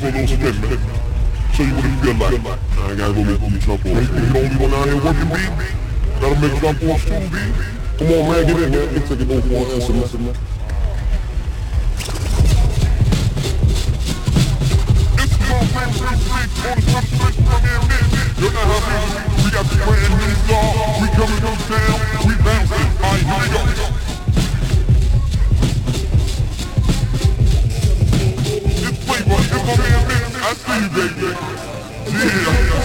for a little spin, man. Show you what it feel like. I ain't gotta go make me jump on. You the only one out here working, B? Gotta make jump on too, B? Come on, man, get in, man. Let's take it over for an answer, man. You know how we got the brand new song. We coming from town, we bouncing. Alright, here we go. It's Flavor, it's my man, I see you, baby. Yeah.